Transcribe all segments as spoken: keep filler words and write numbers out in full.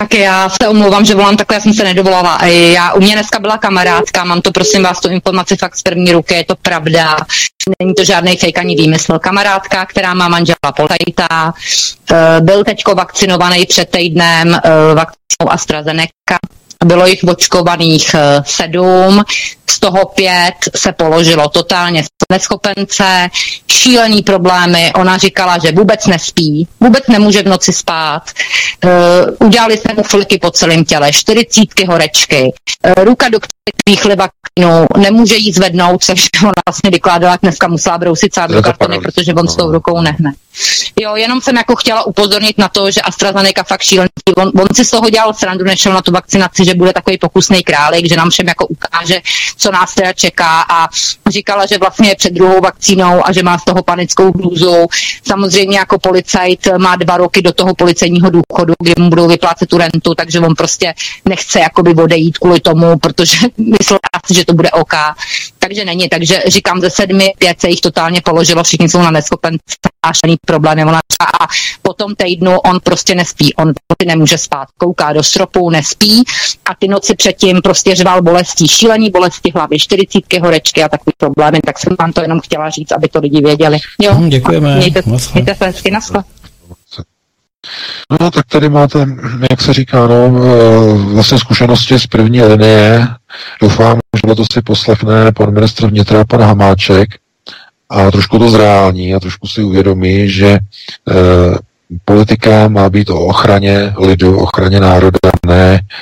Tak já se omlouvám, že volám takhle, já jsem se nedovolala. Já, u mě dneska byla kamarádka, mám to prosím vás, tu informaci fakt z první ruky, je to pravda. Není to žádný fake ani výmysl. Kamarádka, která má manžela policajta, byl teďko vakcinovaný před týdnem vakcínou AstraZeneca. Bylo jich očkovaných sedm, z toho pět se položilo totálně neschopence, šílený problémy, ona říkala, že vůbec nespí, vůbec nemůže v noci spát, uh, udělali jsme mu fliky po celém těle, čtyřicítky horečky, uh, ruka do výchly vakcínu, nemůže jí zvednout, což ona vlastně vykládala, jak dneska musela brousit sád do kartony, protože on s tou rukou nehne. Jo, jenom jsem jako chtěla upozornit na to, že AstraZeneca fakt šílený, on, on si z toho dělal srandu, nešel na tu vakcinaci, že bude takový pokusný králík, že nám všem jako ukáže, co nás teda čeká a říkala, že vlastně je před druhou vakcínou a že má z toho panickou hrůzu. Samozřejmě jako policajt má dva roky do toho policejního důchodu, kdy mu budou vyplácet tu rentu, takže on prostě nechce jakoby odejít kvůli tomu, protože myslel si, že to bude OK. Takže není, takže říkám, ze sedmi, pět se jich totálně položilo, všichni jsou na neschopence a šlený problémy. Ona a po tom týdnu on prostě nespí, on prostě nemůže spát, kouká do stropu, nespí a ty noci předtím prostě řval bolestí, šílení bolesti hlavy, čtyřicítky horečky a takový problémy, tak jsem vám to jenom chtěla říct, aby to lidi věděli. Jo, hmm, děkujeme. Mějte, mějte se hezky, naschle. No tak tady máte, jak se říká, no, vlastně zkušenosti z první linie. Doufám, že to si poslechne pan ministr vnitra, pan Hamáček, a trošku to zreální a trošku si uvědomí, že e, politika má být o ochraně lidu, ochraně národa, ne e,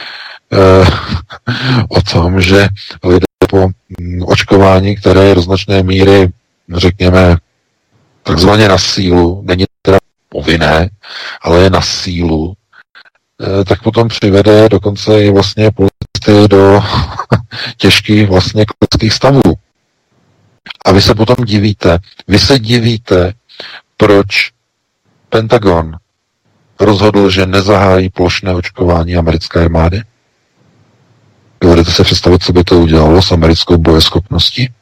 o tom, že lidé po očkování, které je do značné míry, řekněme, takzvaně na sílu, není teda povinné, ale je na sílu, e, tak potom přivede dokonce i vlastně policisty do těžkých vlastně klinických stavů. A vy se potom divíte, vy se divíte, proč Pentagon rozhodl, že nezahájí plošné očkování americké armády? Dovedete se představit, co by to udělalo s americkou bojeschopností?